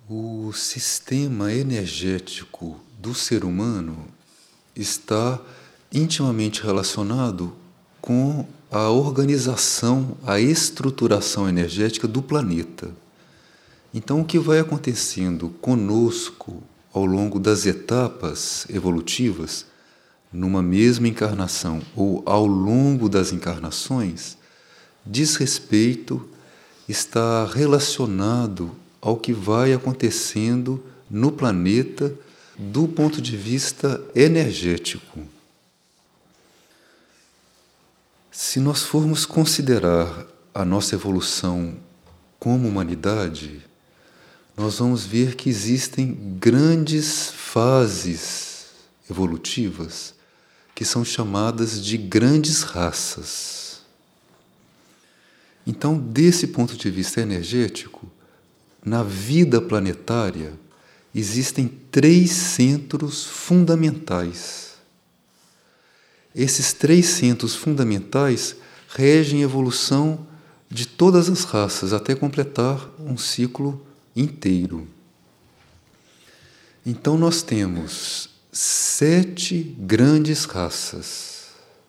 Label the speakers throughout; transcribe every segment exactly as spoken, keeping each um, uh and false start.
Speaker 1: O sistema energético do ser humano está intimamente relacionado com a organização, a estruturação energética do planeta. Então, o que vai acontecendo conosco ao longo das etapas evolutivas, numa mesma encarnação ou ao longo das encarnações, diz respeito, está relacionado ao que vai acontecendo no planeta do ponto de vista energético. Se nós formos considerar a nossa evolução como humanidade, nós vamos ver que existem grandes fases evolutivas que são chamadas de grandes raças. Então, desse ponto de vista energético, na vida planetária existem três centros fundamentais. Esses três centros fundamentais regem a evolução de todas as raças até completar um ciclo inteiro. Então nós temos sete grandes raças.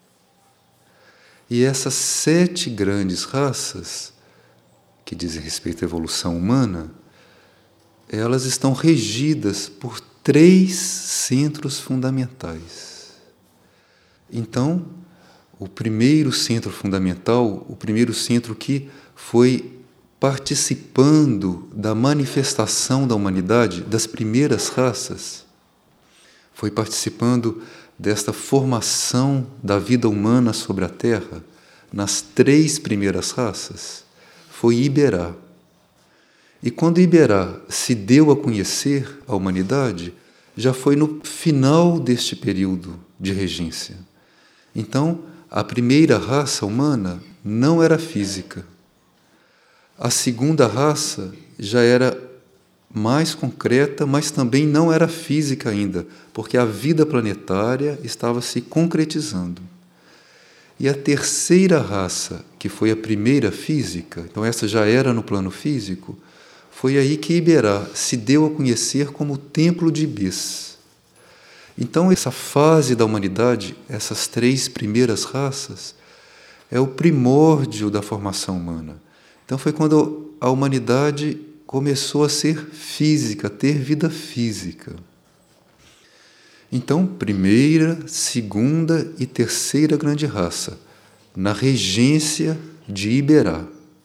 Speaker 1: E essas sete grandes raças, que dizem respeito à evolução humana, elas estão regidas por três centros fundamentais. Então, o primeiro centro fundamental, o primeiro centro que foi participando da manifestação da humanidade, das primeiras raças, foi participando desta formação da vida humana sobre a Terra, nas três primeiras raças, foi Iberá. E quando Iberá se deu a conhecer à humanidade, já foi no final deste período de regência. Então, a primeira raça humana não era física. A segunda raça já era mais concreta, mas também não era física ainda, porque a vida planetária estava se concretizando. E a terceira raça, que foi a primeira física, então essa já era no plano físico, foi aí que Iberá se deu a conhecer como o Templo de Ibis. Então essa fase da humanidade, essas três primeiras raças, é o primórdio da formação humana. Então foi quando a humanidade começou a ser física, a ter vida física. Então, primeira, segunda e terceira grande raça, na regência de Iberá.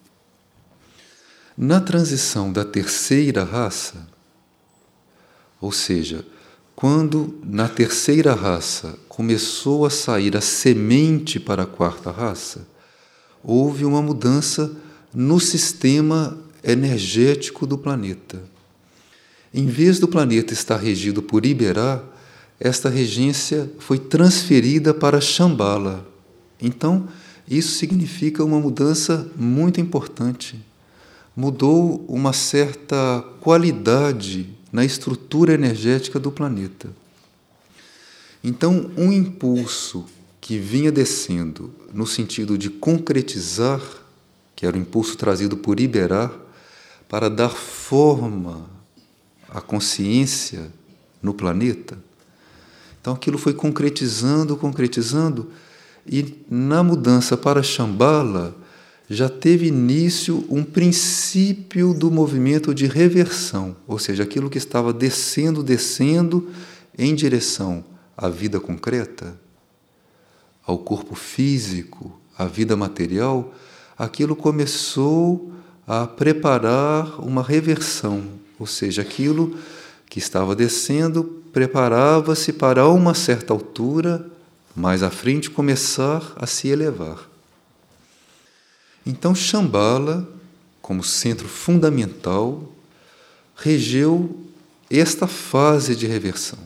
Speaker 1: Na transição da terceira raça, ou seja, quando na terceira raça começou a sair a semente para a quarta raça, houve uma mudança no sistema energético do planeta. Em vez do planeta estar regido por Iberá, esta regência foi transferida para Shambhala. Então, isso significa uma mudança muito importante. Mudou uma certa qualidade na estrutura energética do planeta. Então, um impulso que vinha descendo no sentido de concretizar, que era o impulso trazido por Iberá, para dar forma à consciência no planeta. Então aquilo foi concretizando, concretizando, e na mudança para Shambhala já teve início um princípio do movimento de reversão, ou seja, aquilo que estava descendo, descendo em direção à vida concreta, ao corpo físico, à vida material, aquilo começou a preparar uma reversão, ou seja, aquilo que estava descendo preparava-se para, a uma certa altura, mais à frente, começar a se elevar. Então, Shambhala, como centro fundamental, regeu esta fase de reversão.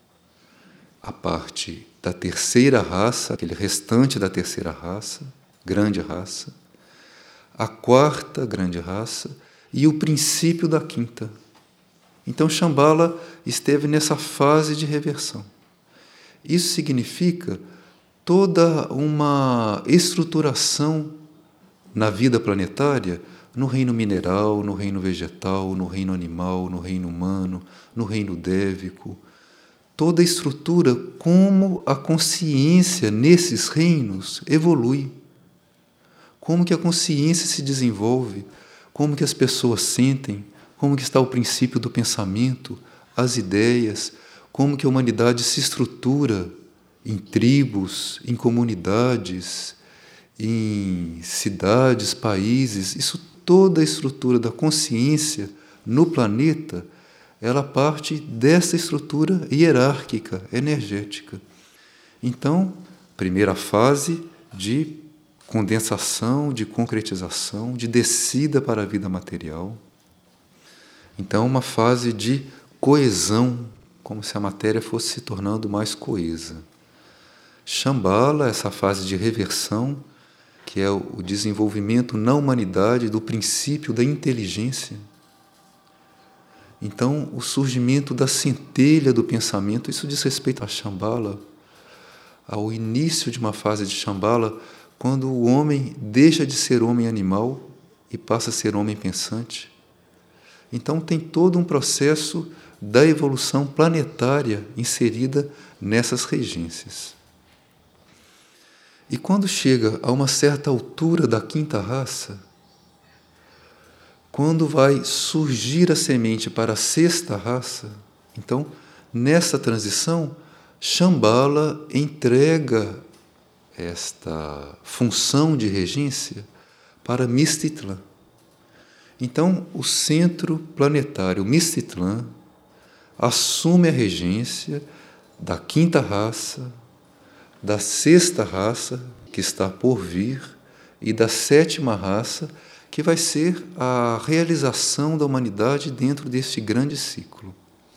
Speaker 1: A parte da terceira raça, aquele restante da terceira raça, grande raça, a quarta grande raça e o princípio da quinta. Então, Shambhala esteve nessa fase de reversão. Isso significa toda uma estruturação na vida planetária no reino mineral, no reino vegetal, no reino animal, no reino humano, no reino dévico. Toda a estrutura, como a consciência nesses reinos evolui. Como que a consciência se desenvolve, como que as pessoas sentem, como que está o princípio do pensamento, as ideias, como que a humanidade se estrutura em tribos, em comunidades, em cidades, países. Isso, toda a estrutura da consciência no planeta, ela parte dessa estrutura hierárquica, energética. Então, primeira fase de condensação, de concretização, de descida para a vida material. Então, uma fase de coesão, como se a matéria fosse se tornando mais coesa. Shambhala, essa fase de reversão, que é o desenvolvimento na humanidade do princípio da inteligência. Então, o surgimento da centelha do pensamento, isso diz respeito a Shambhala, ao início de uma fase de Shambhala, quando o homem deixa de ser homem animal e passa a ser homem pensante. Então, tem todo um processo da evolução planetária inserida nessas regências. E quando chega a uma certa altura da quinta raça, quando vai surgir a semente para a sexta raça, então, nessa transição, Shambhala entrega esta função de regência para Misthitlã. Então, o centro planetário Misthitlã assume a regência da quinta raça, da sexta raça, que está por vir, e da sétima raça, que vai ser a realização da humanidade dentro deste grande ciclo.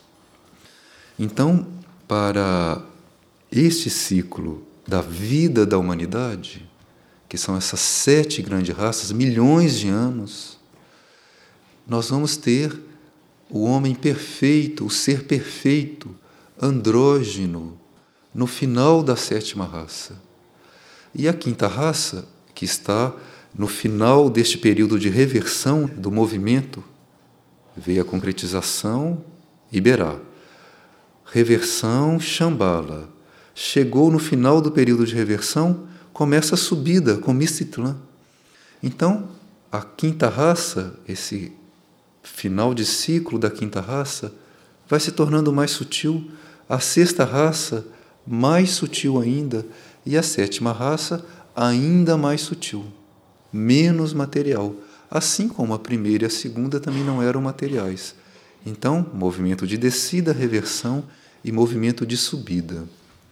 Speaker 1: Então, para este ciclo da vida da humanidade, que são essas sete grandes raças, milhões de anos, nós vamos ter o homem perfeito, o ser perfeito, andrógeno, no final da sétima raça. E a quinta raça, que está no final deste período de reversão do movimento, veio a concretização, Iberá. Reversão, Shambhala. Chegou no final do período de reversão, começa a subida com Misthitlã. Então, a quinta raça, esse final de ciclo da quinta raça, vai se tornando mais sutil, a sexta raça mais sutil ainda, e a sétima raça ainda mais sutil, menos material, assim como a primeira e a segunda também não eram materiais. Então, movimento de descida, reversão e movimento de subida.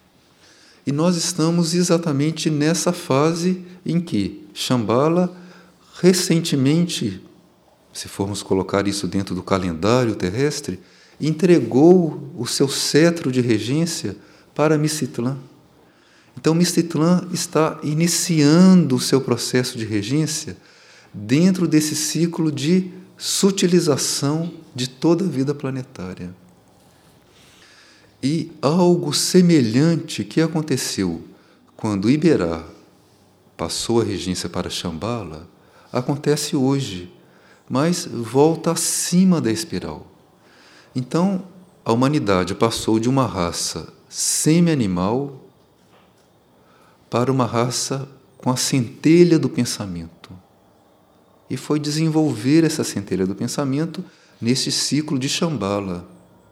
Speaker 1: E nós estamos exatamente nessa fase em que Shambhala, recentemente, se formos colocar isso dentro do calendário terrestre, entregou o seu cetro de regência para Misthitlã. Então, Misthitlã está iniciando o seu processo de regência dentro desse ciclo de sutilização de toda a vida planetária. E algo semelhante que aconteceu quando Iberá passou a regência para Shambhala, acontece hoje, mas volta acima da espiral. Então, a humanidade passou de uma raça semi-animal para uma raça com a centelha do pensamento. E foi desenvolver essa centelha do pensamento nesse ciclo de Shambhala.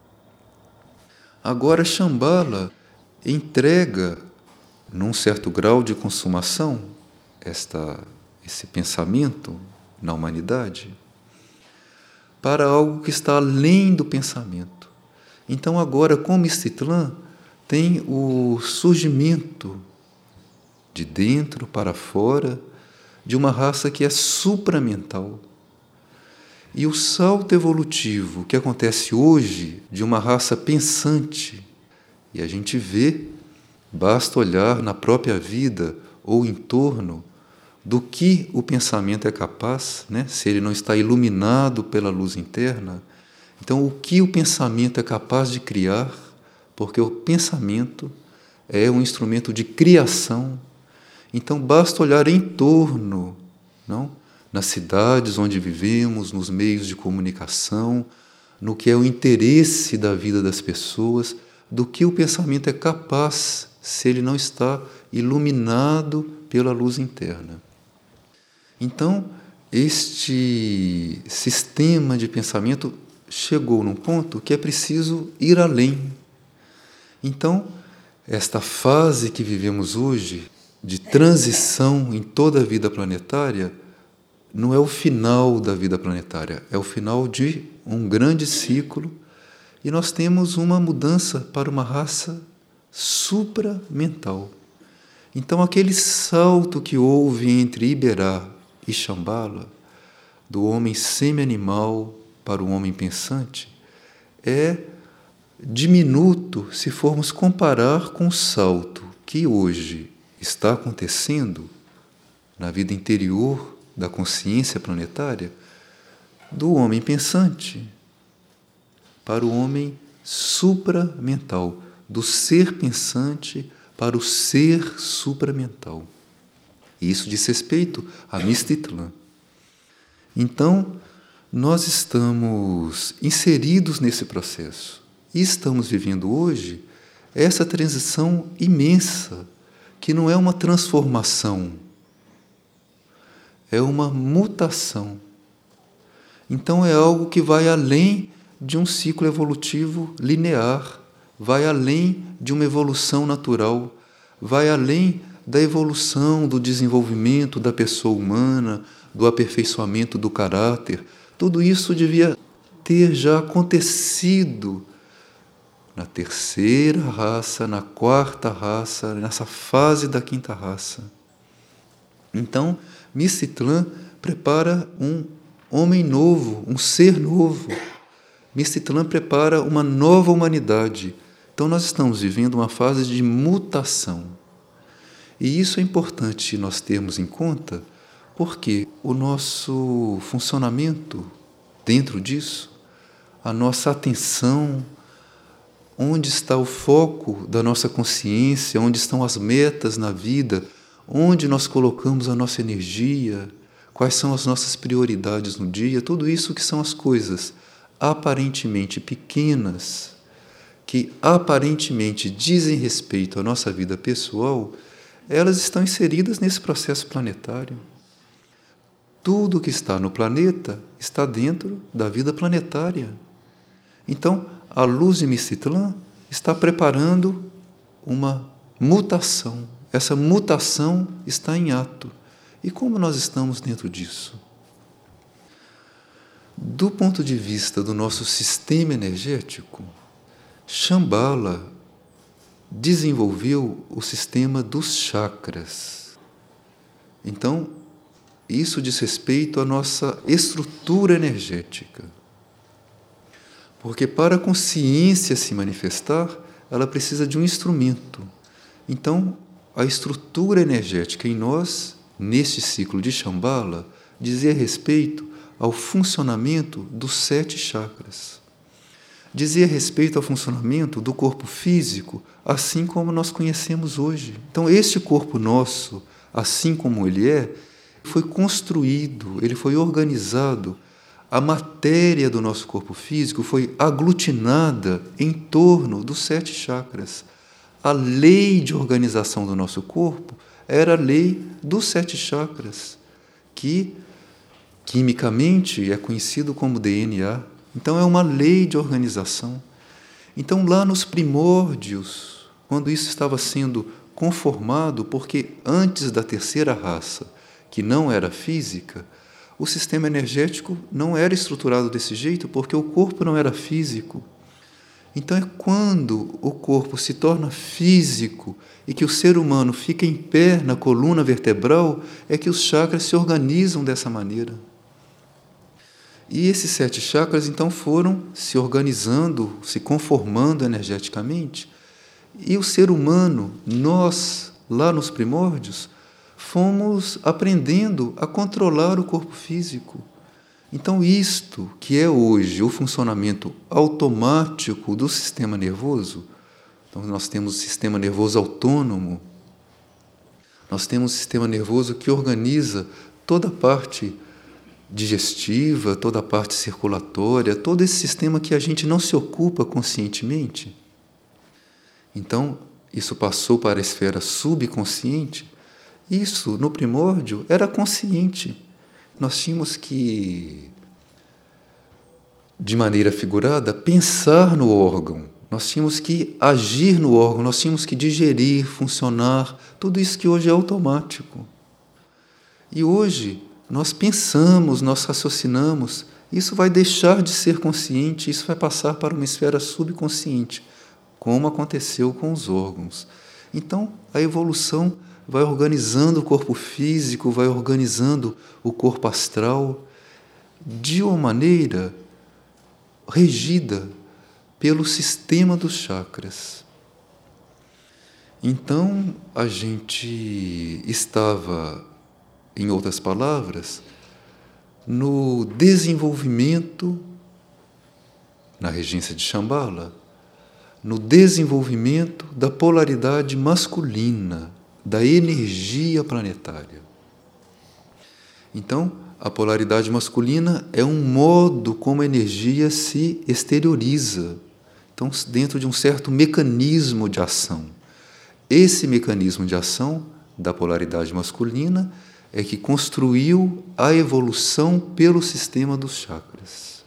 Speaker 1: Agora, Shambhala entrega, num certo grau de consumação, esta, esse pensamento na humanidade para algo que está além do pensamento. Então, agora, com Misthitlã, tem o surgimento de dentro para fora de uma raça que é supramental. E o salto evolutivo que acontece hoje de uma raça pensante, e a gente vê, basta olhar na própria vida ou em torno do que o pensamento é capaz, né? Se ele não está iluminado pela luz interna. Então, o que o pensamento é capaz de criar, porque o pensamento é um instrumento de criação. Então, basta olhar em torno, não? nas cidades onde vivemos, nos meios de comunicação, no que é o interesse da vida das pessoas, do que o pensamento é capaz se ele não está iluminado pela luz interna. Então, este sistema de pensamento chegou num ponto que é preciso ir além. Então, esta fase que vivemos hoje, de transição em toda a vida planetária, não é o final da vida planetária, é o final de um grande ciclo, e nós temos uma mudança para uma raça supramental. Então, aquele salto que houve entre Iberá e Shambhala, do homem semi-animal para o homem pensante, é diminuto se formos comparar com o salto que hoje está acontecendo na vida interior da consciência planetária, do homem pensante para o homem supramental, do ser pensante para o ser supramental. E isso diz respeito a Misthitlã. Então, nós estamos inseridos nesse processo e estamos vivendo hoje essa transição imensa, que não é uma transformação, é uma mutação. Então é algo que vai além de um ciclo evolutivo linear, vai além de uma evolução natural, vai além da evolução, do desenvolvimento da pessoa humana, do aperfeiçoamento do caráter. Tudo isso devia ter já acontecido na terceira raça, na quarta raça, nessa fase da quinta raça. Então, Misthitlã prepara um homem novo, um ser novo. Misthitlã prepara uma nova humanidade. Então, nós estamos vivendo uma fase de mutação. E isso é importante nós termos em conta, porque o nosso funcionamento dentro disso, a nossa atenção, onde está o foco da nossa consciência, onde estão as metas na vida, onde nós colocamos a nossa energia, quais são as nossas prioridades no dia, tudo isso que são as coisas aparentemente pequenas, que aparentemente dizem respeito à nossa vida pessoal, elas estão inseridas nesse processo planetário. Tudo que está no planeta está dentro da vida planetária. Então, a luz de Misthitlã está preparando uma mutação. Essa mutação está em ato. E como nós estamos dentro disso? Do ponto de vista do nosso sistema energético, Shambhala desenvolveu o sistema dos chakras. Então, isso diz respeito à nossa estrutura energética. Porque para a consciência se manifestar, ela precisa de um instrumento. Então, a estrutura energética em nós, neste ciclo de Shambhala, dizia respeito ao funcionamento dos sete chakras. Dizia respeito ao funcionamento do corpo físico, assim como nós conhecemos hoje. Então, este corpo nosso, assim como ele é, foi construído, ele foi organizado. A matéria do nosso corpo físico foi aglutinada em torno dos sete chakras. A lei de organização do nosso corpo era a lei dos sete chakras, que quimicamente é conhecido como D N A. Então, é uma lei de organização. Então, lá nos primórdios, quando isso estava sendo conformado, porque antes da terceira raça, que não era física, o sistema energético não era estruturado desse jeito, porque o corpo não era físico. Então, é quando o corpo se torna físico e que o ser humano fica em pé na coluna vertebral, é que os chakras se organizam dessa maneira. E esses sete chakras, então, foram se organizando, se conformando energeticamente. E o ser humano, nós, lá nos primórdios, fomos aprendendo a controlar o corpo físico. Então, isto que é hoje o funcionamento automático do sistema nervoso, então nós temos o sistema nervoso autônomo, nós temos o sistema nervoso que organiza toda a parte digestiva, toda a parte circulatória, todo esse sistema que a gente não se ocupa conscientemente. Então, isso passou para a esfera subconsciente. Isso, no primórdio, era consciente. Nós tínhamos que, de maneira figurada, pensar no órgão. Nós tínhamos que agir no órgão, nós tínhamos que digerir, funcionar, tudo isso que hoje é automático. E hoje, nós pensamos, nós raciocinamos, isso vai deixar de ser consciente, isso vai passar para uma esfera subconsciente, como aconteceu com os órgãos. Então, a evolução vai organizando o corpo físico, vai organizando o corpo astral de uma maneira regida pelo sistema dos chakras. Então, a gente estava, em outras palavras, no desenvolvimento, na regência de Shambhala, no desenvolvimento da polaridade masculina, da energia planetária. Então, a polaridade masculina é um modo como a energia se exterioriza, então, dentro de um certo mecanismo de ação. Esse mecanismo de ação da polaridade masculina é que construiu a evolução pelo sistema dos chakras.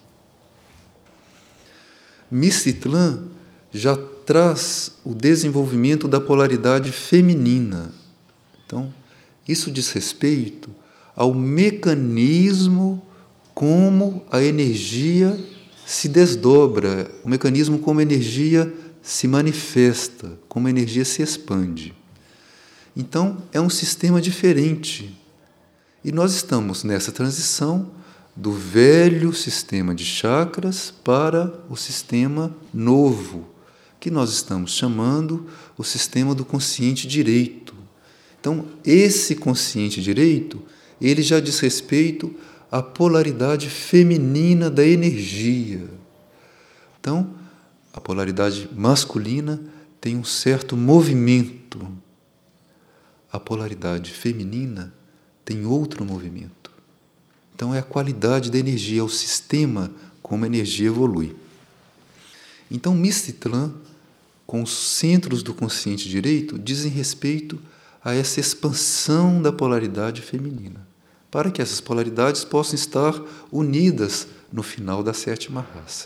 Speaker 1: Mistitlan já traz o desenvolvimento da polaridade feminina. Então, isso diz respeito ao mecanismo como a energia se desdobra, o mecanismo como a energia se manifesta, como a energia se expande. Então, é um sistema diferente. E nós estamos nessa transição do velho sistema de chakras para o sistema novo, que nós estamos chamando o sistema do consciente direito. Então, esse consciente direito, ele já diz respeito à polaridade feminina da energia. Então, a polaridade masculina tem um certo movimento. A polaridade feminina tem outro movimento. Então, é a qualidade da energia, é o sistema como a energia evolui. Então, Mistitlan, com os centros do consciente direito, dizem respeito a essa expansão da polaridade feminina, para que essas polaridades possam estar unidas no final da sétima raça.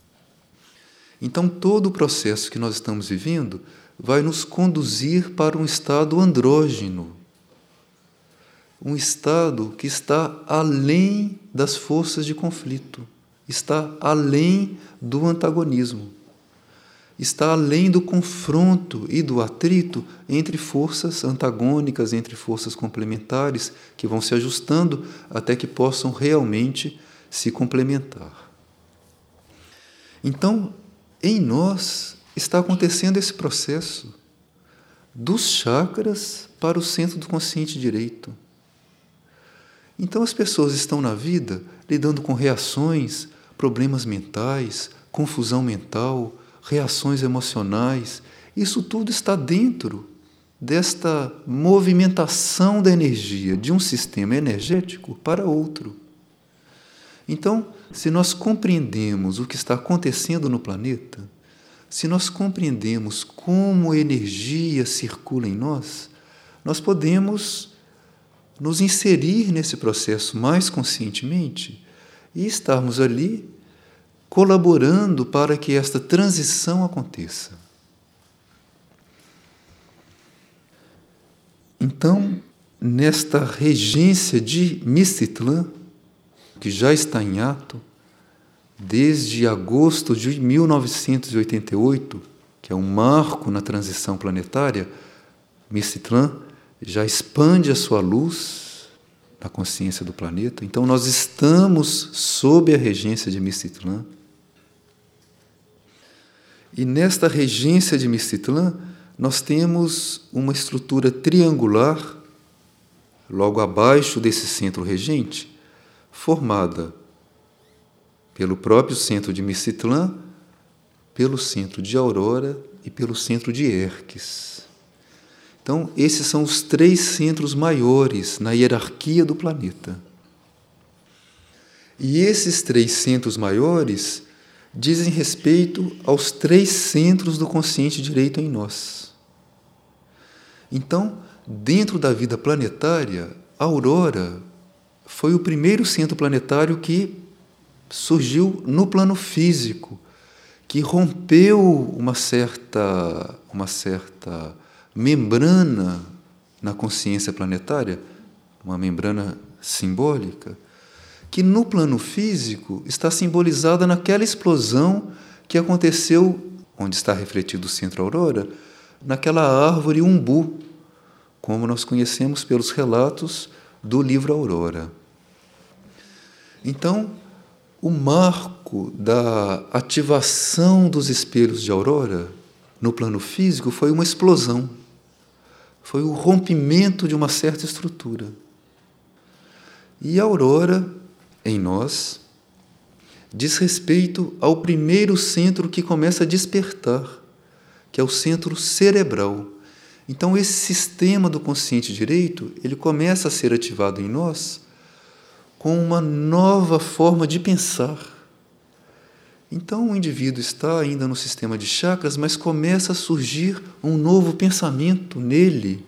Speaker 1: Então, todo o processo que nós estamos vivendo vai nos conduzir para um estado andrógeno, um estado que está além das forças de conflito, está além do antagonismo, está além do confronto e do atrito entre forças antagônicas, entre forças complementares, que vão se ajustando até que possam realmente se complementar. Então, em nós está acontecendo esse processo dos chakras para o centro do consciente direito. Então, as pessoas estão na vida lidando com reações, problemas mentais, confusão mental, reações emocionais. Isso tudo está dentro desta movimentação da energia de um sistema energético para outro. Então, se nós compreendemos o que está acontecendo no planeta, se nós compreendemos como a energia circula em nós, nós podemos nos inserir nesse processo mais conscientemente e estarmos ali colaborando para que esta transição aconteça. Então, nesta regência de Mistitlan, que já está em ato, desde agosto de mil novecentos e oitenta e oito, que é um marco na transição planetária, Mistitlan já expande a sua luz na consciência do planeta. Então, nós estamos sob a regência de Mistitlan. E nesta regência de Mistitlan, nós temos uma estrutura triangular, logo abaixo desse centro regente, formada pelo próprio centro de Mistitlan, pelo centro de Aurora e pelo centro de Erques. Então, esses são os três centros maiores na hierarquia do planeta. E esses três centros maiores dizem respeito aos três centros do consciente direito em nós. Então, dentro da vida planetária, a aurora foi o primeiro centro planetário que surgiu no plano físico, que rompeu uma certa, uma certa membrana na consciência planetária, uma membrana simbólica, que no plano físico está simbolizada naquela explosão que aconteceu, onde está refletido o centro aurora, naquela árvore umbu, como nós conhecemos pelos relatos do livro Aurora. Então, o marco da ativação dos espelhos de aurora no plano físico foi uma explosão, foi o rompimento de uma certa estrutura. E a aurora, em nós, diz respeito ao primeiro centro que começa a despertar, que é o centro cerebral. Então, esse sistema do consciente direito, ele começa a ser ativado em nós com uma nova forma de pensar. Então, o indivíduo está ainda no sistema de chakras, mas começa a surgir um novo pensamento nele.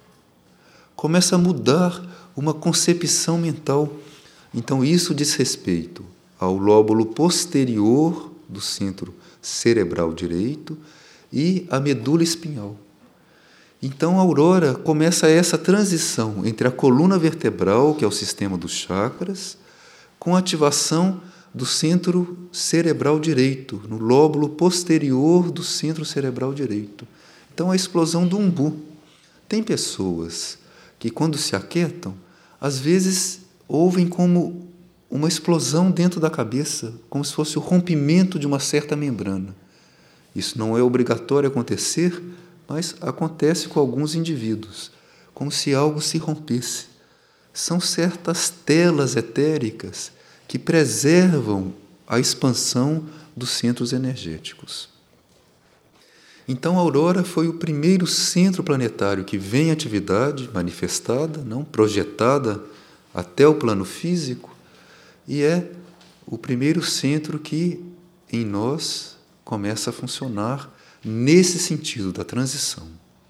Speaker 1: Começa a mudar uma concepção mental. Então, isso diz respeito ao lóbulo posterior do centro cerebral direito e à medula espinhal. Então, a aurora começa essa transição entre a coluna vertebral, que é o sistema dos chakras, com a ativação do centro cerebral direito, no lóbulo posterior do centro cerebral direito. Então, a explosão do umbu. Tem pessoas que, quando se aquietam, às vezes ouvem como uma explosão dentro da cabeça, como se fosse o rompimento de uma certa membrana. Isso não é obrigatório acontecer, mas acontece com alguns indivíduos, como se algo se rompesse. São certas telas etéricas que preservam a expansão dos centros energéticos. Então, a aurora foi o primeiro centro planetário que vem em atividade manifestada, não projetada até o plano físico, e é o primeiro centro que em nós começa a funcionar nesse sentido da transição.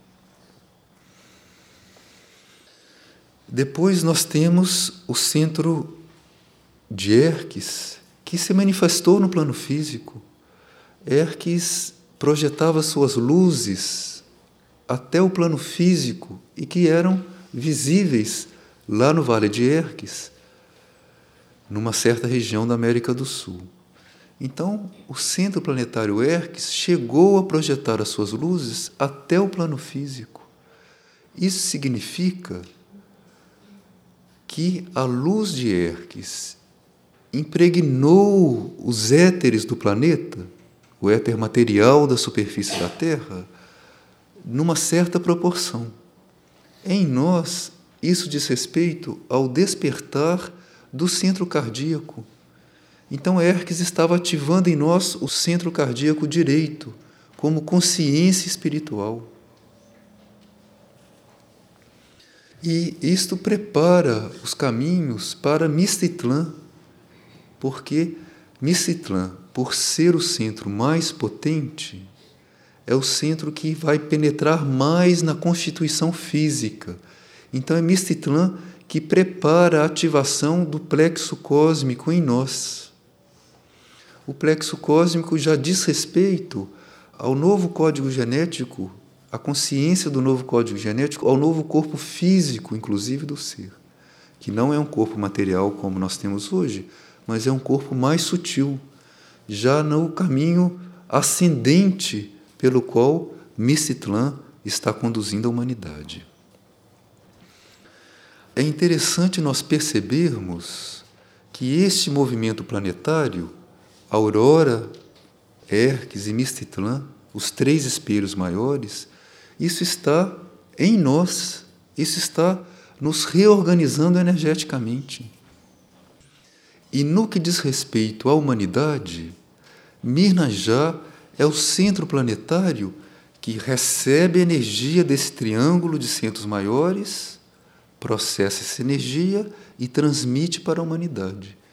Speaker 1: Depois nós temos o centro de Herques, que se manifestou no plano físico. Herques projetava suas luzes até o plano físico e que eram visíveis lá no Vale de Herques, numa certa região da América do Sul. Então, o centro planetário Herques chegou a projetar as suas luzes até o plano físico. Isso significa que a luz de Herques impregnou os éteres do planeta, o éter material da superfície da Terra, numa certa proporção. Em nós, isso diz respeito ao despertar do centro cardíaco. Então, Herques estava ativando em nós o centro cardíaco direito, como consciência espiritual. E isto prepara os caminhos para Mistitlan, porque Mistitlan, por ser o centro mais potente, é o centro que vai penetrar mais na constituição física. Então, é Mistitlan que prepara a ativação do plexo cósmico em nós. O plexo cósmico já diz respeito ao novo código genético, à consciência do novo código genético, ao novo corpo físico, inclusive, do ser, que não é um corpo material como nós temos hoje, mas é um corpo mais sutil, já no caminho ascendente pelo qual Mistitlan está conduzindo a humanidade. É interessante nós percebermos que este movimento planetário, Aurora, Herques e Mistitlan, os três espelhos maiores, isso está em nós, isso está nos reorganizando energeticamente. E no que diz respeito à humanidade, Mirnajá é o centro planetário que recebe a energia desse triângulo de centros maiores, processa essa energia e transmite para a humanidade.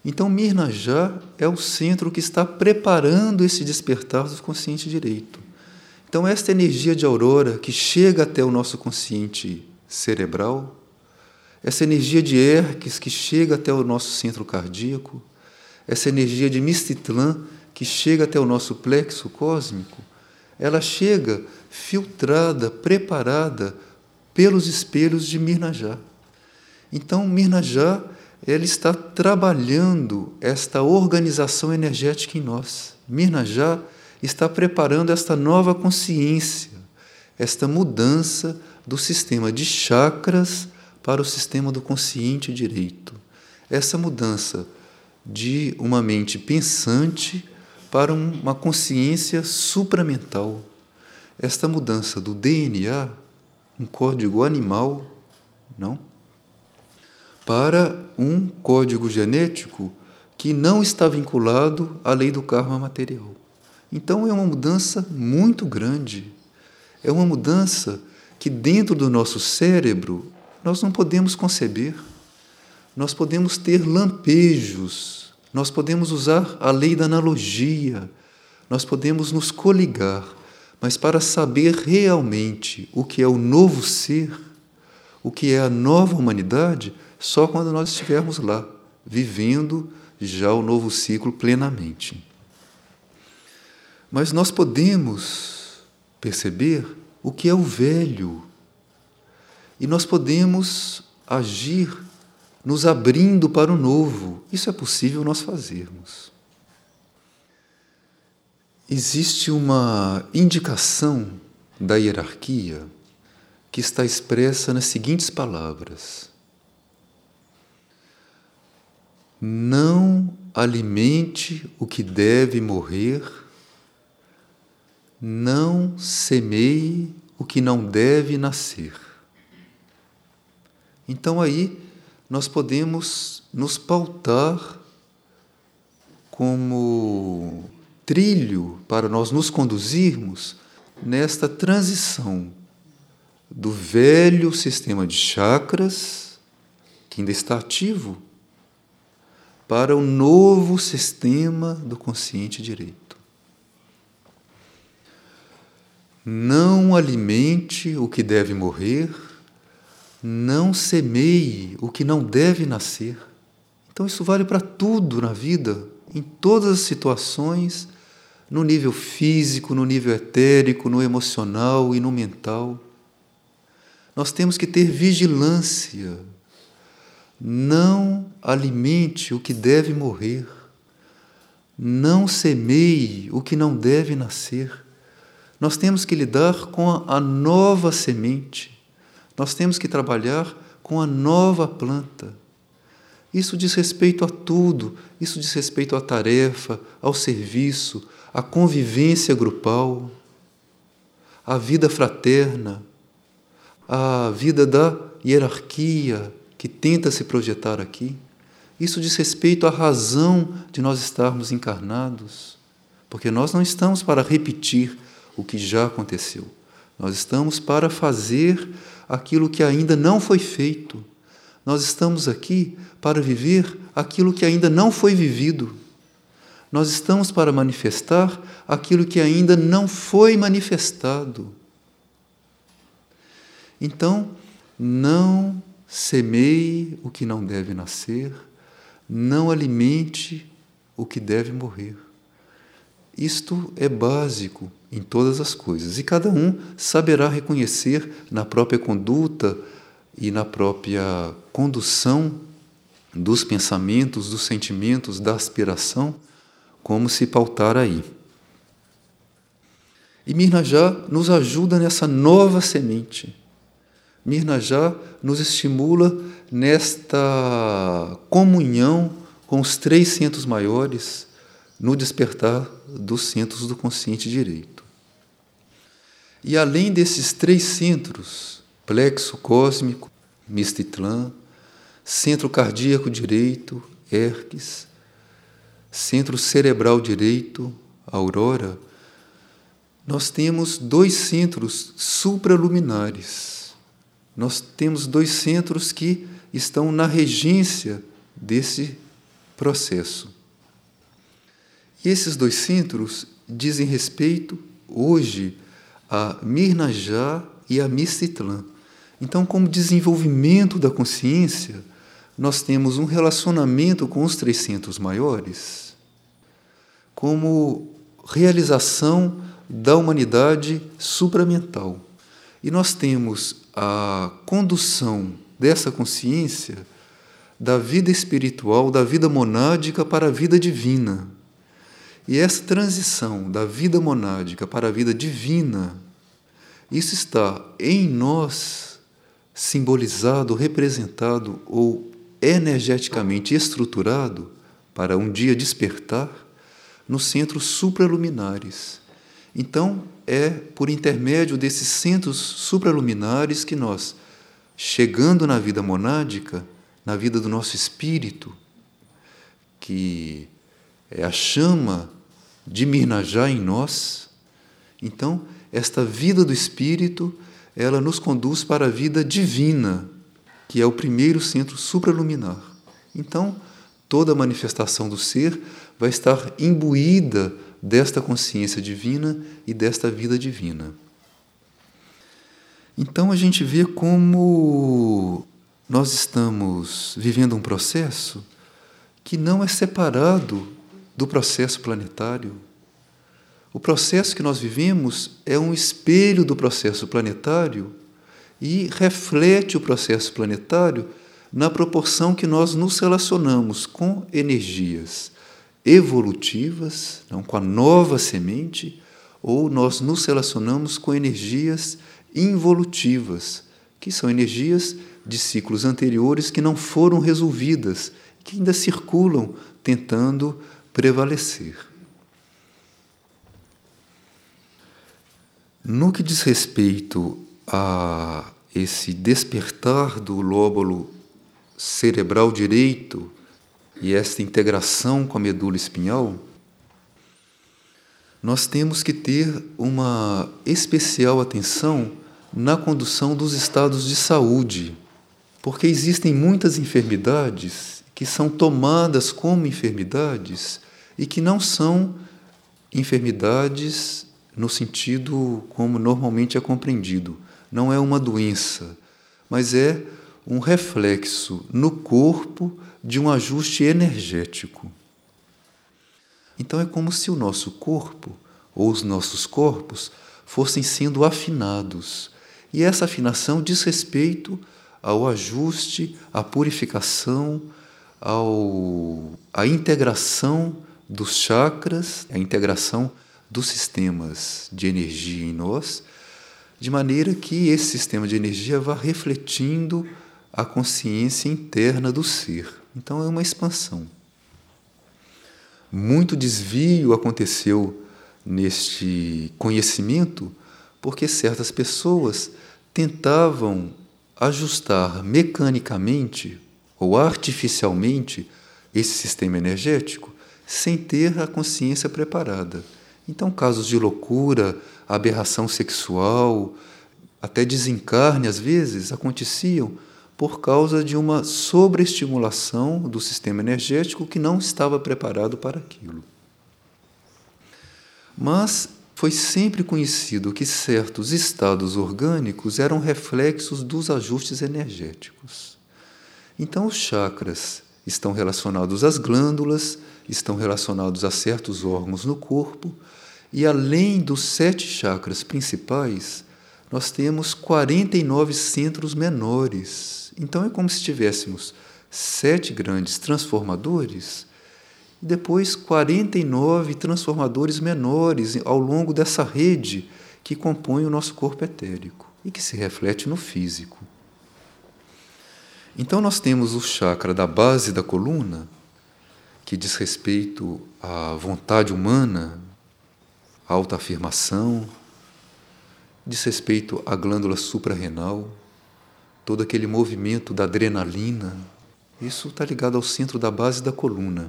Speaker 1: Então, Mirnajá é o centro que está preparando esse despertar do consciente direito. Então, esta energia de aurora que chega até o nosso consciente cerebral, essa energia de Hermes que chega até o nosso centro cardíaco, essa energia de Mistitlã que chega até o nosso plexo cósmico, ela chega filtrada, preparada pelos espelhos de Mirnajá. Então, Mirnajá, ela está trabalhando esta organização energética em nós. Mirnajá está preparando esta nova consciência, esta mudança do sistema de chakras para o sistema do consciente direito. Essa mudança de uma mente pensante para uma consciência supramental. Esta mudança do D N A, um código animal, não? Para um código genético que não está vinculado à lei do karma material. Então é uma mudança muito grande. É uma mudança que dentro do nosso cérebro nós não podemos conceber. Nós podemos ter lampejos, nós podemos usar a lei da analogia, nós podemos nos coligar, mas para saber realmente o que é o novo ser, o que é a nova humanidade, só quando nós estivermos lá, vivendo já o novo ciclo plenamente. Mas nós podemos perceber o que é o velho, e nós podemos agir nos abrindo para o novo. Isso é possível nós fazermos. Existe uma indicação da hierarquia que está expressa nas seguintes palavras: não alimente o que deve morrer, não semeie o que não deve nascer. Então aí nós podemos nos pautar como trilho para nós nos conduzirmos nesta transição do velho sistema de chakras, que ainda está ativo, para o novo sistema do consciente direito. Não alimente o que deve morrer, não semeie o que não deve nascer. Então isso vale para tudo na vida, em todas as situações, no nível físico, no nível etérico, no emocional e no mental. Nós temos que ter vigilância. Não alimente o que deve morrer. Não semeie o que não deve nascer. Nós temos que lidar com a nova semente. Nós temos que trabalhar com a nova planta. Isso diz respeito a tudo. Isso diz respeito à tarefa, ao serviço, à convivência grupal, à vida fraterna, à vida da hierarquia que tenta se projetar aqui. Isso diz respeito à razão de nós estarmos encarnados, porque nós não estamos para repetir o que já aconteceu. Nós estamos para fazer aquilo que ainda não foi feito. Nós estamos aqui para viver aquilo que ainda não foi vivido. Nós estamos para manifestar aquilo que ainda não foi manifestado. Então, não semeie o que não deve nascer, não alimente o que deve morrer. Isto é básico em todas as coisas, e cada um saberá reconhecer na própria conduta e na própria condução dos pensamentos, dos sentimentos, da aspiração, como se pautar aí. E Mirnajá nos ajuda nessa nova semente. Mirnajá nos estimula nesta comunhão com os três centros maiores no despertar dos centros do consciente direito. E além desses três centros, plexo cósmico, Mistitlã, centro cardíaco direito, Hermes, centro cerebral direito, Aurora, nós temos dois centros supraluminares. Nós temos dois centros que estão na regência desse processo. E esses dois centros dizem respeito, hoje, a Mirnajá e a Mistitlã. Então, como desenvolvimento da consciência, nós temos um relacionamento com os três centros maiores, como realização da humanidade supramental. E nós temos a condução dessa consciência da vida espiritual, da vida monádica para a vida divina. E essa transição da vida monádica para a vida divina, isso está em nós, simbolizado, representado ou energeticamente estruturado para um dia despertar nos centros supraluminares. Então, é por intermédio desses centros supraluminares que nós, chegando na vida monádica, na vida do nosso espírito, que é a chama de Mirnajá em nós, então, esta vida do espírito, ela nos conduz para a vida divina, que é o primeiro centro supraluminar. Então, toda a manifestação do ser vai estar imbuída desta consciência divina e desta vida divina. Então, a gente vê como nós estamos vivendo um processo que não é separado do processo planetário. O processo que nós vivemos é um espelho do processo planetário e reflete o processo planetário na proporção que nós nos relacionamos com energias evolutivas, não, com a nova semente, ou nós nos relacionamos com energias involutivas, que são energias de ciclos anteriores que não foram resolvidas, que ainda circulam tentando prevalecer. No que diz respeito a esse despertar do lóbulo cerebral direito e esta integração com a medula espinhal, nós temos que ter uma especial atenção na condução dos estados de saúde, porque existem muitas enfermidades que são tomadas como enfermidades e que não são enfermidades no sentido como normalmente é compreendido. Não é uma doença, mas é um reflexo no corpo de um ajuste energético. Então é como se o nosso corpo, ou os nossos corpos, fossem sendo afinados. E essa afinação diz respeito ao ajuste, à purificação, ao, à integração dos chakras, a integração dos sistemas de energia em nós, de maneira que esse sistema de energia vá refletindo a consciência interna do ser. Então é uma expansão. Muito desvio aconteceu neste conhecimento porque certas pessoas tentavam ajustar mecanicamente ou artificialmente esse sistema energético sem ter a consciência preparada. Então, casos de loucura, aberração sexual, até desencarne, às vezes, aconteciam por causa de uma sobreestimulação do sistema energético que não estava preparado para aquilo. Mas foi sempre conhecido que certos estados orgânicos eram reflexos dos ajustes energéticos. Então, os chakras estão relacionados às glândulas, estão relacionados a certos órgãos no corpo, e além dos sete chakras principais, nós temos quarenta e nove centros menores. Então é como se tivéssemos sete grandes transformadores e depois quarenta e nove transformadores menores ao longo dessa rede que compõe o nosso corpo etérico e que se reflete no físico. Então nós temos o chakra da base da coluna, que diz respeito à vontade humana, à autoafirmação, diz respeito à glândula suprarrenal, todo aquele movimento da adrenalina, isso está ligado ao centro da base da coluna.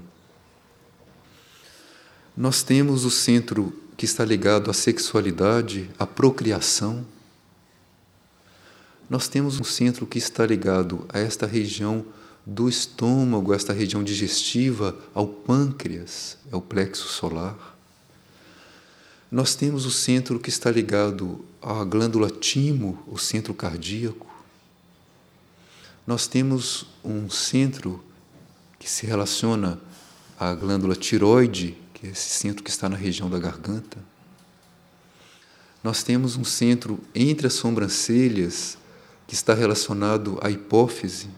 Speaker 1: Nós temos o centro que está ligado à sexualidade, à procriação. Nós temos um centro que está ligado a esta região do estômago, esta região digestiva, ao pâncreas, é o plexo solar. Nós temos o centro que está ligado à glândula timo, o centro cardíaco. Nós temos um centro que se relaciona à glândula tiroide, que é esse centro que está na região da garganta. Nós temos um centro entre as sobrancelhas, que está relacionado à hipófise.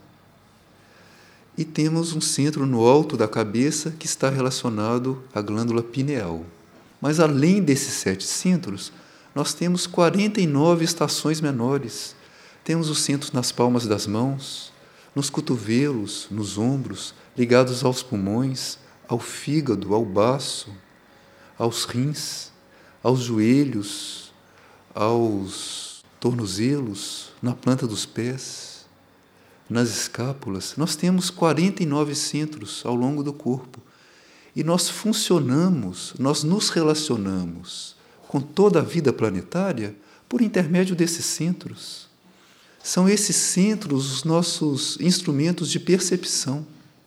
Speaker 1: E temos um centro no alto da cabeça, que está relacionado à glândula pineal. Mas, além desses sete centros, nós temos quarenta e nove estações menores. Temos os centros nas palmas das mãos, nos cotovelos, nos ombros, ligados aos pulmões, ao fígado, ao baço, aos rins, aos joelhos, aos tornozelos, na planta dos pés, nas escápulas. Nós temos quarenta e nove centros ao longo do corpo. E nós funcionamos, nós nos relacionamos com toda a vida planetária por intermédio desses centros. São esses centros os nossos instrumentos de percepção.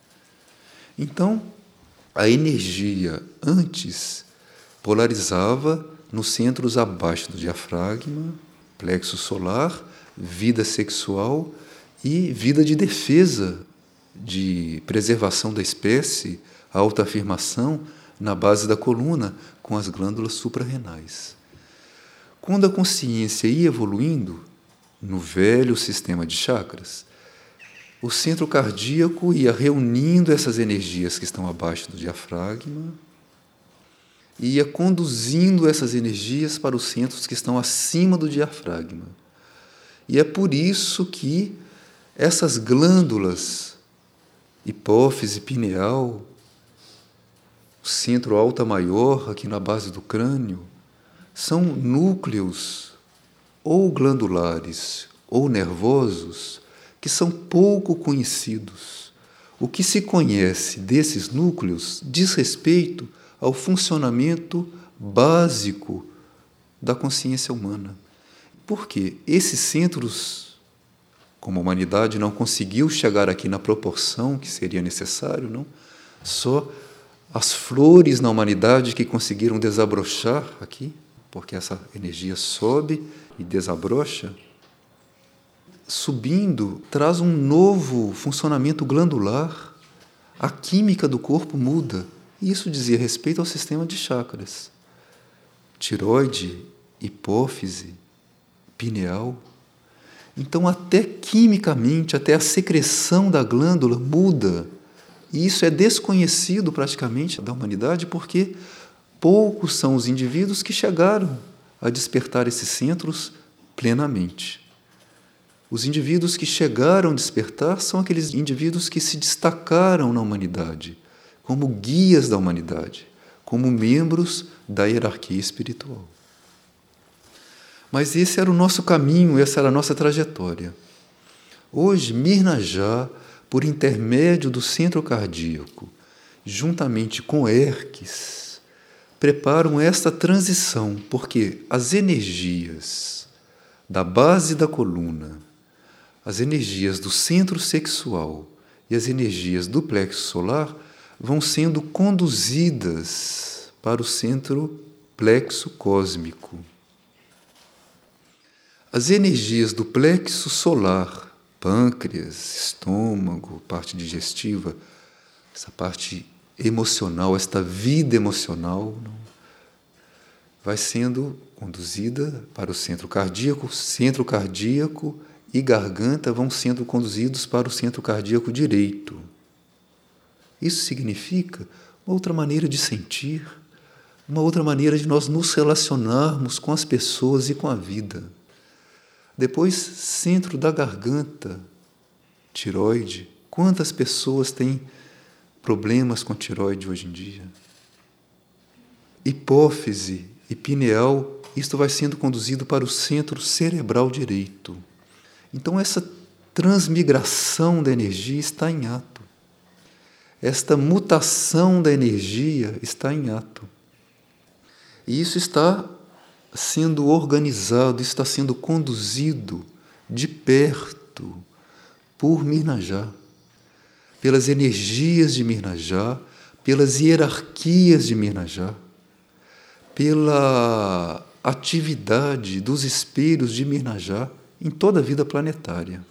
Speaker 1: Então, a energia antes polarizava nos centros abaixo do diafragma, plexo solar, vida sexual e vida de defesa, de preservação da espécie, a autoafirmação na base da coluna, com as glândulas suprarrenais. Quando a consciência ia evoluindo, no velho sistema de chakras, o centro cardíaco ia reunindo essas energias que estão abaixo do diafragma e ia conduzindo essas energias para os centros que estão acima do diafragma. E é por isso que essas glândulas, hipófise pineal, o centro alta maior, aqui na base do crânio, são núcleos ou glandulares ou nervosos que são pouco conhecidos. O que se conhece desses núcleos diz respeito ao funcionamento básico da consciência humana. Porque esses centros, como a humanidade não conseguiu chegar aqui na proporção que seria necessário, não? Só as flores na humanidade que conseguiram desabrochar aqui, porque essa energia sobe e desabrocha, subindo, traz um novo funcionamento glandular. A química do corpo muda. E isso dizia respeito ao sistema de chakras. Tiroide, hipófise, pineal. Então, até quimicamente, até a secreção da glândula muda. E isso é desconhecido praticamente da humanidade, porque poucos são os indivíduos que chegaram a despertar esses centros plenamente. Os indivíduos que chegaram a despertar são aqueles indivíduos que se destacaram na humanidade, como guias da humanidade, como membros da hierarquia espiritual. Mas esse era o nosso caminho, essa era a nossa trajetória. Hoje, Mirnajá, por intermédio do centro cardíaco, juntamente com Herques, preparam esta transição, porque as energias da base da coluna, as energias do centro sexual e as energias do plexo solar vão sendo conduzidas para o centro plexo cósmico. As energias do plexo solar, pâncreas, estômago, parte digestiva, essa parte emocional, esta vida emocional, não, vai sendo conduzida para o centro cardíaco, centro cardíaco e garganta vão sendo conduzidos para o centro cardíaco direito. Isso significa uma outra maneira de sentir, uma outra maneira de nós nos relacionarmos com as pessoas e com a vida. Depois, centro da garganta, tiroide. Quantas pessoas têm problemas com tiroide hoje em dia? Hipófise e pineal, isto vai sendo conduzido para o centro cerebral direito. Então, essa transmigração da energia está em ato. Esta mutação da energia está em ato. E isso está sendo organizado, está sendo conduzido de perto por Mirnajá. pelas energias de Mirnajá, pelas hierarquias de Mirnajá, pela atividade dos espíritos de Mirnajá em toda a vida planetária.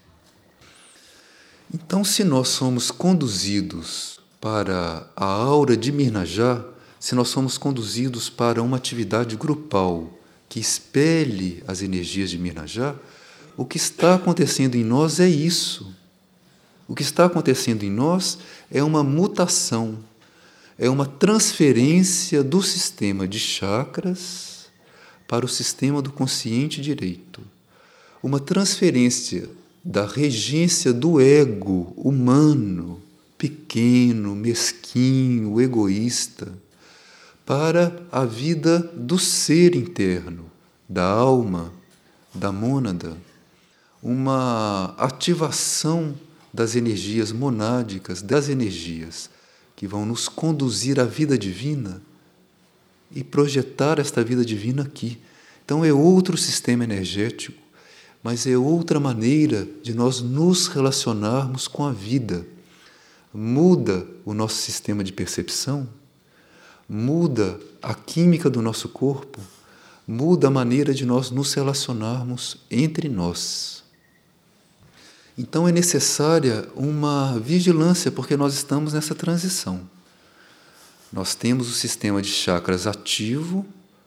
Speaker 1: Então, se nós somos conduzidos para a aura de Mirnajá, se nós somos conduzidos para uma atividade grupal que espelhe as energias de Mirnajá, o que está acontecendo em nós é isso. O que está acontecendo em nós é uma mutação, é uma transferência do sistema de chakras para o sistema do consciente direito. Uma transferência da regência do ego humano, pequeno, mesquinho, egoísta, para a vida do ser interno, da alma, da mônada, uma ativação das energias monádicas, das energias que vão nos conduzir à vida divina e projetar esta vida divina aqui. Então é outro sistema energético, mas é outra maneira de nós nos relacionarmos com a vida. Muda o nosso sistema de percepção, muda a química do nosso corpo, muda a maneira de nós nos relacionarmos entre nós. Então é necessária uma vigilância, porque nós estamos nessa transição. Nós temos o sistema de chakras ativo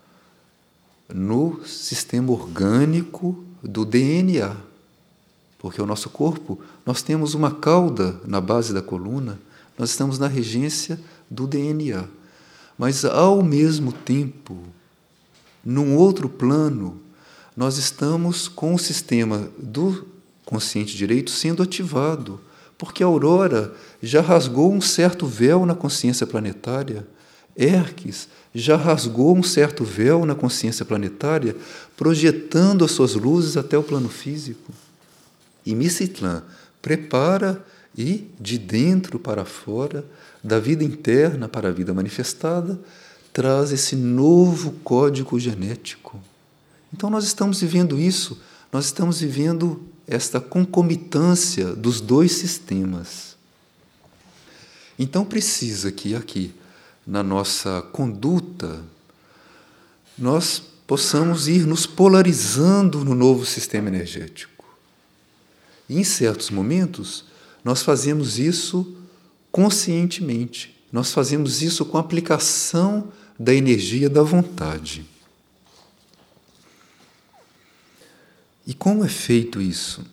Speaker 1: no sistema orgânico do D N A, porque o nosso corpo, nós temos uma cauda na base da coluna, nós estamos na regência do D N A. Mas, ao mesmo tempo, num outro plano, nós estamos com o sistema do consciente direito sendo ativado, porque a aurora já rasgou um certo véu na consciência planetária, Hermes já rasgou um certo véu na consciência planetária, projetando as suas luzes até o plano físico. E Micitlã prepara e, de dentro para fora, da vida interna para a vida manifestada, traz esse novo código genético. Então nós estamos vivendo isso, nós estamos vivendo esta concomitância dos dois sistemas. Então precisa que aqui, na nossa conduta, nós possamos ir nos polarizando no novo sistema energético. E em certos momentos, nós fazemos isso conscientemente. Nós fazemos isso com a aplicação da energia da vontade. E como é feito isso?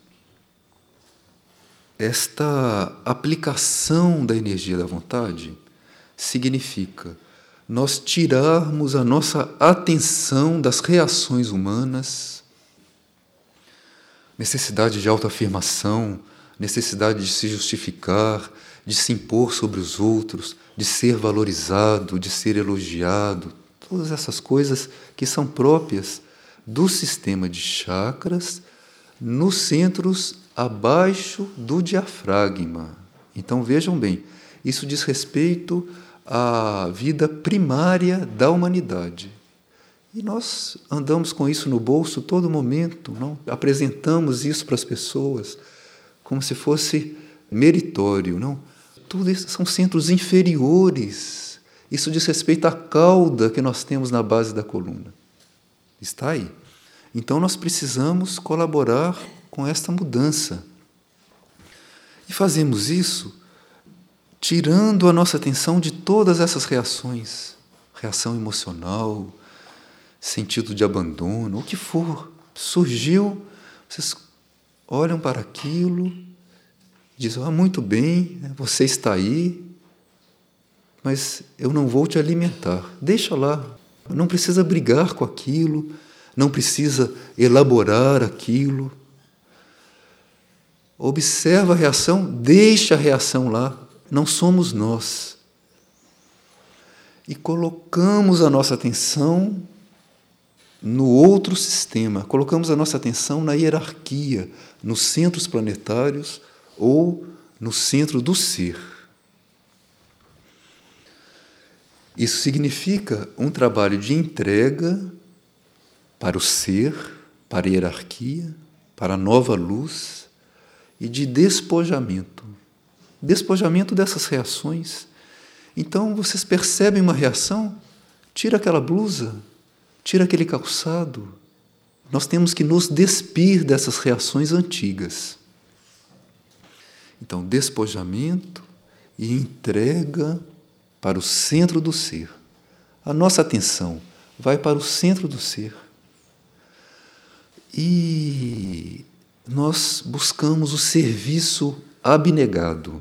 Speaker 1: Esta aplicação da energia da vontade significa nós tirarmos a nossa atenção das reações humanas, necessidade de autoafirmação, necessidade de se justificar, de se impor sobre os outros, de ser valorizado, de ser elogiado, todas essas coisas que são próprias do sistema de chakras nos centros abaixo do diafragma. Então vejam bem, isso diz respeito à vida primária da humanidade. E nós andamos com isso no bolso todo momento, não? Apresentamos isso para as pessoas como se fosse meritório, não? Tudo isso são centros inferiores. Isso diz respeito à cauda que nós temos na base da coluna. Está aí. Então nós precisamos colaborar com esta mudança. E fazemos isso tirando a nossa atenção de todas essas reações. Reação emocional, sentido de abandono, o que for. Surgiu, vocês olham para aquilo, dizem, ah, muito bem, você está aí, mas eu não vou te alimentar. Deixa lá, não precisa brigar com aquilo, não precisa elaborar aquilo. Observa a reação, deixa a reação lá, não somos nós. E colocamos a nossa atenção no outro sistema, colocamos a nossa atenção na hierarquia, nos centros planetários ou no centro do ser. Isso significa um trabalho de entrega para o ser, para a hierarquia, para a nova luz e de despojamento. despojamento dessas reações. Então, vocês percebem uma reação? Tira aquela blusa, tira aquele calçado. Nós temos que nos despir dessas reações antigas. Então, despojamento e entrega para o centro do ser. A nossa atenção vai para o centro do ser. E nós buscamos o serviço abnegado.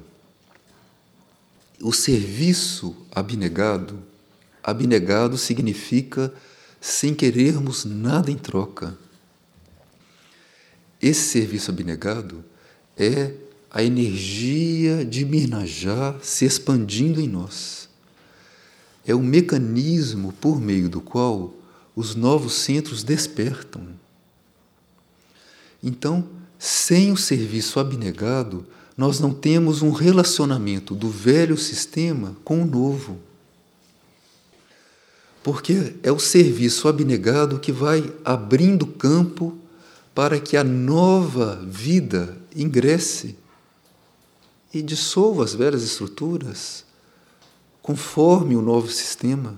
Speaker 1: O serviço abnegado, abnegado significa sem querermos nada em troca. Esse serviço abnegado é a energia de Mirnajá se expandindo em nós. É o mecanismo por meio do qual os novos centros despertam. Então, sem o serviço abnegado, nós não temos um relacionamento do velho sistema com o novo. Porque é o serviço abnegado que vai abrindo campo para que a nova vida ingresse e dissolva as velhas estruturas, conforme o novo sistema.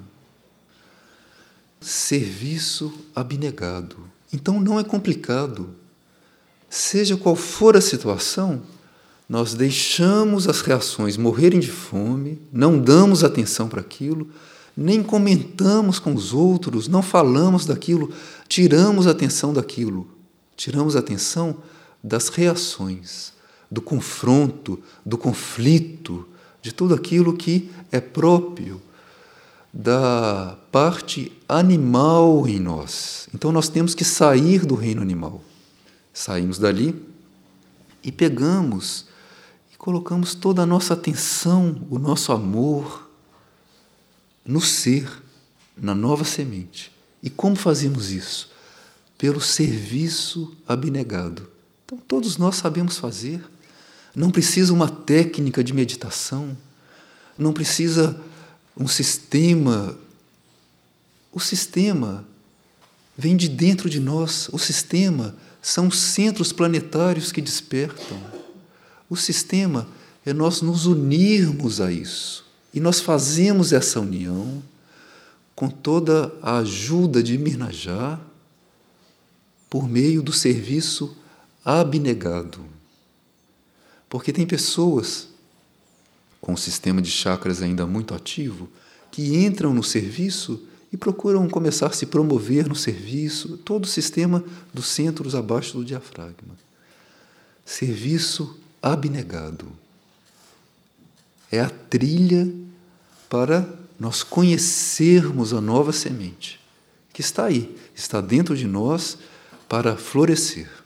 Speaker 1: Serviço abnegado. Então não é complicado. Seja qual for a situação, nós deixamos as reações morrerem de fome, não damos atenção para aquilo, nem comentamos com os outros, não falamos daquilo, tiramos a atenção daquilo, tiramos a atenção das reações, do confronto, do conflito, de tudo aquilo que é próprio da parte animal em nós. Então nós temos que sair do reino animal. Saímos dali e pegamos e colocamos toda a nossa atenção, o nosso amor no ser, na nova semente. E como fazemos isso? Pelo serviço abnegado. Então todos nós sabemos fazer. Não precisa uma técnica de meditação, não precisa um sistema. O sistema vem de dentro de nós. O sistema são os centros planetários que despertam. O sistema é nós nos unirmos a isso. E nós fazemos essa união com toda a ajuda de Mirnajá por meio do serviço abnegado. Porque tem pessoas com o sistema de chakras ainda muito ativo que entram no serviço e procuram começar a se promover no serviço, todo o sistema dos centros abaixo do diafragma. Serviço abnegado. É a trilha para nós conhecermos a nova semente, que está aí, está dentro de nós para florescer.